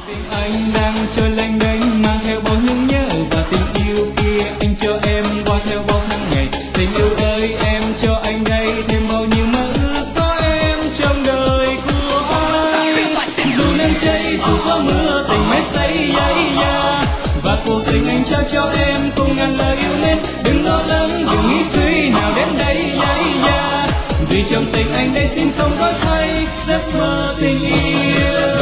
Anh đang trôi lênh đênh mang theo bao nhung nhớ và tình yêu kia anh cho em qua theo bao tháng ngày. Tình yêu ơi em cho anh đây thêm bao nhiêu mơ ước có em trong đời của anh. Dù nắng cháy dù gió mưa tình mãi say ya và cuộc tình anh trao cho em cùng ngàn lời yêu nên đừng lo lắng đừng nghĩ suy nào đến đây ya vì trong tình anh đây xin không có thay giấc mơ tình yêu.